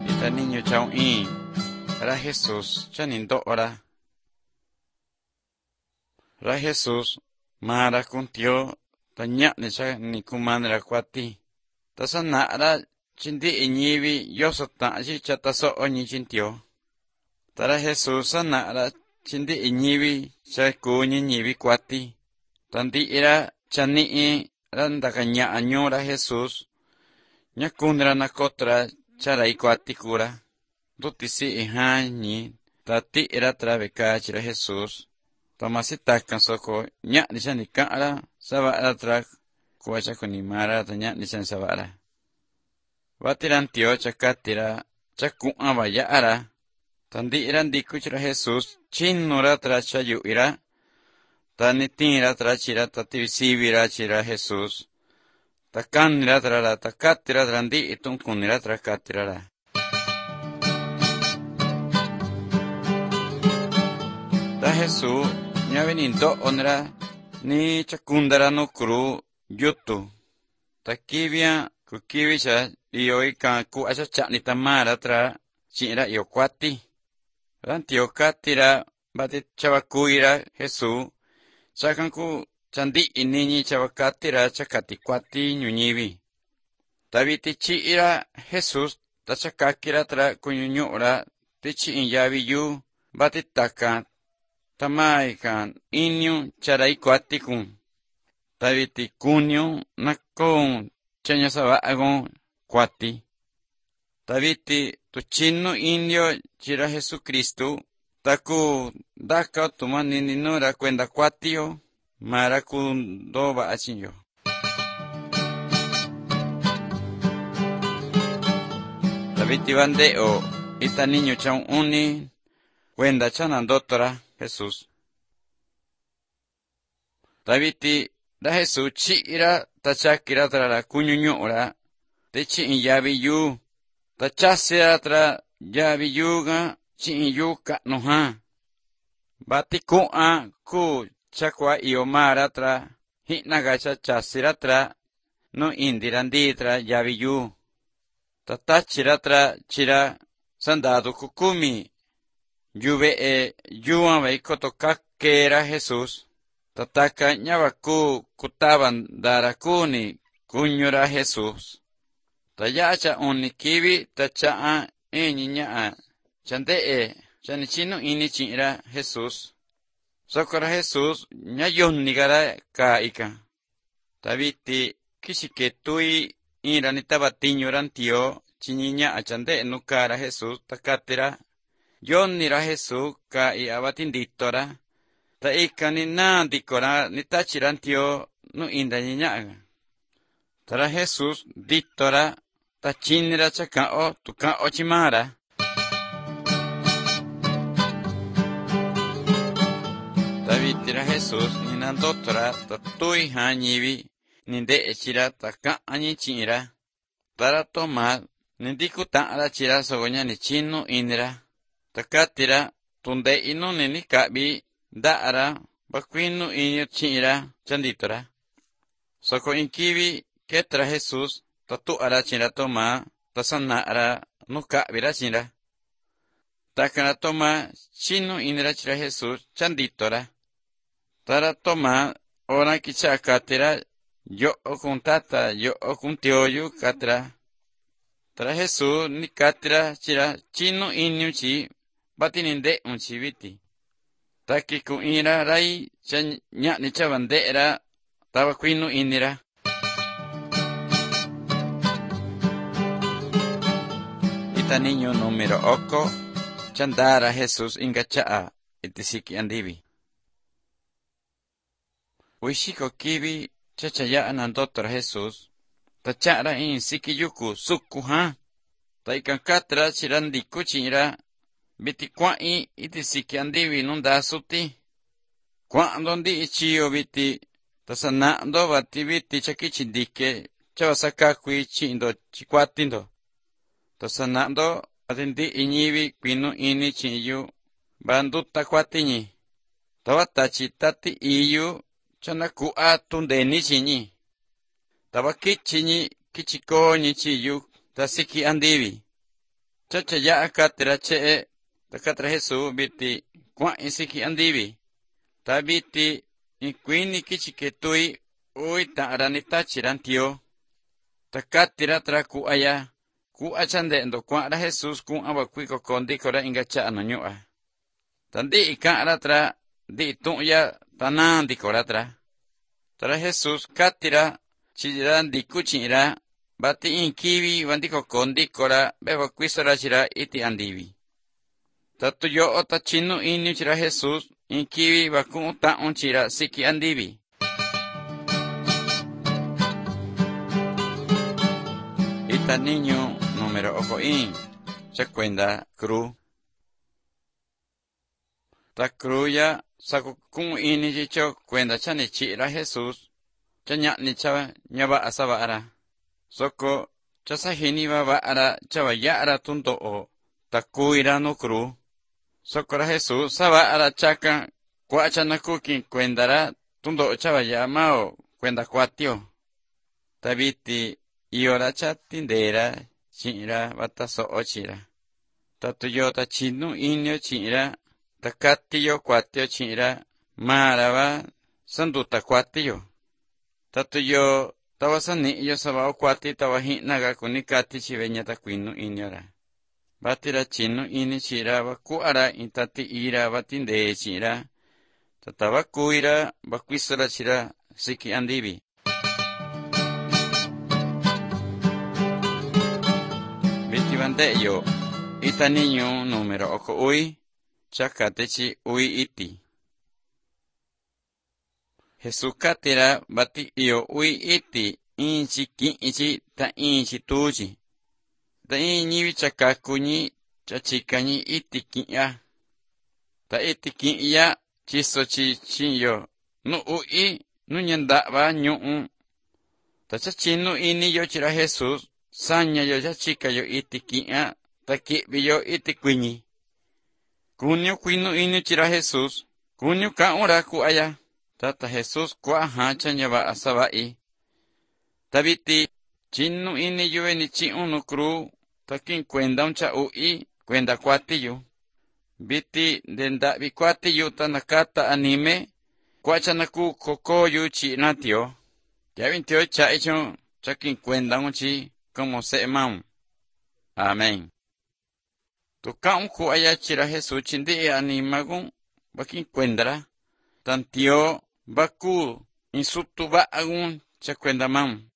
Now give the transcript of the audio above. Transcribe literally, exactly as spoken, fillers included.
Ita niño chao in, ra Jesús chanindo ora. Ra Jesús, mara kuntio, ta ña'ni cha ni kumanra kwati. Ta sanara chindi iñivi yoso ta'chi cha ta so'o ñi chintio. Ta ra Jesús sanara chindi iñivi cha kuñi ñivi kwati. Ta ndi'ira chani'i ra ndaka ña'a ñura Jesús. Ña kundra na kotra chara ikwati kura. Duti si iha ñi ta ti'ira tra veka chira Jesús. Ta masitakan soko ña'ni chani ka'ra saba'ra tra kuwa chako ni mara ta ña'ni chani saba'ra. Vatiran tio chakatira chaku'a vaya'ara. Ta ndi'ira ndiku chira Jesús chinnura tra chayu'ira. Ta nitinra tra chira ta tivisivira chira Jesús. Ta kanira tra ra ta katira tra ndi'i tunkunira tra katira ra. Ta Jesús ña vinindo onra ni chakundara no kuru yutu. Ta kivia ku kivi cha iyo ika ku acha cha'ni tamara tra chi'ira iyo kwati. Rantio katira bati chavakuira Jesús. Chakan ku chandi'i niñi chavakatira chakati kwati ñuñivi. Ta viti chi'ira Jesús ta chakakira tra kuñuñu'ra ti chi'in yavi yu bati taka tamai kan inyu charai kwati kun. Ta viti kunyu nakon chanya sabagon kwati. Ta viti tu chinu indio chira Jesucristo. Ta ku daka tumani ninura kwenda kwatiyo. Mara kundo ba achinyo. Ta viti bandeo ita niño chan uni kwenda chanan doctora Jesús. Ta viti da Jesús chi'ira ta chakira tra la kuñuñu'ra te chi'in yavi yu. Ta chasira tra yavi yuga chi'in yu ka'nuha. Bati ku'a ku chakwa iyo mara tra hi'naga cha chasira tra no indira ndi tra yavi yu. Ta tachira tra chira sandadu kukumi. Yuve'e yuan vai koto kakera Jesús. Ta taka ñavaku kutaban dara kuni kuñura Jesús. Ta yacha uni kivi ta cha'a iñi ña'a chande'e chanichino ini chi'ira Jesús. Sokora Jesús ña yonnigara ka ika. Ta viti kishike tui ira ni tabatiñuran tio chiñi ña'a chande'e nukara Jesús ta katira. Yonnira Jesús ka i abatinditora. Ta ika ni nandikora ni tachiran tio no inda ña'a. Tara Jesús ditora ta chinira chakao tu ka'o chimara. Ta vitira Jesús ni nandotora ta tui hañivi ni nde'e chira ta ka'añi chi'ira. Tara Tomás ni dikuta'ra chira sogoña ni chinu inira. Ta katira tunde inu ni ni ka'bi da'ara bakuinu inyo chi'ira chanditora. Soko inkivi ketra Jesús ta tu'ara chira Tomás ta sana'ra no ka'bira chira. Takana Tomás chinu inira chira Jesús chanditora. Tara Tomás ora kicha katira yo okun tata yo okun tioyu katra. Tara Jesús ni katira chira chinu inyu chi batininde un chiviti. Taki ku ira rai chan ña'ni chavandera taba kuinu inira. Ita niño número ocho chandara Jesús ingacha'a itisiki andivi. Uishiko kivi chachaya nandotora Jesús. Tachara in sikiyuku suku ha. Ta ikan katra chirandiku chira. Biti kwa'i itisiki andivi nunda suti. Kwa'ndo ndi ichiyo biti. Tasana'ndo bati biti chakichindike. Chavasakakui chindo chikwatindo. Tasana'ndo atindi iñivi kwinu ini chiyu. Banduta kwatiñi. Tawatachi tati iyu. Chanaku'a tundeni chiñi. Tawa kichiñi kichiko ni chiyu. Tasiki andivi. Chachaya katira che, takatra Jesús biti, kwa isiki andivi. Ta biti, inquini kichiketui, ui ta aranitachiran tio. Takatira tra kuaya, ku achande kwa ra Jesús kun abakwiko kondikora ingacha anonyua. Tandi ikara tra, di tuya tanan dikora tra. Tra Jesús katira, chira dikuchira, bati inkivi vandiko kondikora, beba kwisora chira iti andivi. Tatu yo ota chinu inu chira Jesús, inkivi bakun taon chira siki andivi. Ita niño número ocho in, se cuenta cruz. Ta cruya sakukun ini jicho cuenta chani chira Jesús, chanya ni chava nyaba asaba ara. Soko chasahini baba ara chava ya ara tunto o takuira no cruz. Soko ra Jesús saba ara chaka kuachana kukin cuendara tunto chava ya mao cuenda cuatio. Tabiti iora chatindera chira bataso ochira. Tatuyota chinu inyo chira. Takatiyo cuatio chira, maraba, sanduta cuatio. Tatuyo, tawasani yo sabao cuati tawahinaga kunikati chiveña taquino inyora. Batira chino ini chira, bakuara intati ira batinde chira. Tatabakuira, bakwisora chira, siki andivi. Vitivante yo, ita niño número ocho ui. Chakatechi ui iti. Jesús katira bati iyo ui iti inchi kiinchi ta inchi tuji. Ta inyi chakakuñi chachikañi iti kinya. Ta iti kinya chiso chi chinyo. Nu ui nu nyandaba nyuun. Ta chachinu ini yo chira Jesús sanya yo chachika yo iti kinya ta kibi yo iti kuñi. Kunyo kuino inu chira Jesús, kunyo ka ora kuaya, tata Jesús kwa hacha nyaba asabai. Tabiti, chinu ini yue ni chi unu kru, takin kwenda uncha ui, kwenda kwatiyo. Biti denda bi kwatiyo tanakata anime, kwacha naku kokoyu chi natio. Yavintio cha icho, chakin kwenda unchi, como se mam. Amén. Tukang ku aya chira Jesús chindi animagun bakin cuendra. Tantio baku insutu ba agun cha cuenda mam.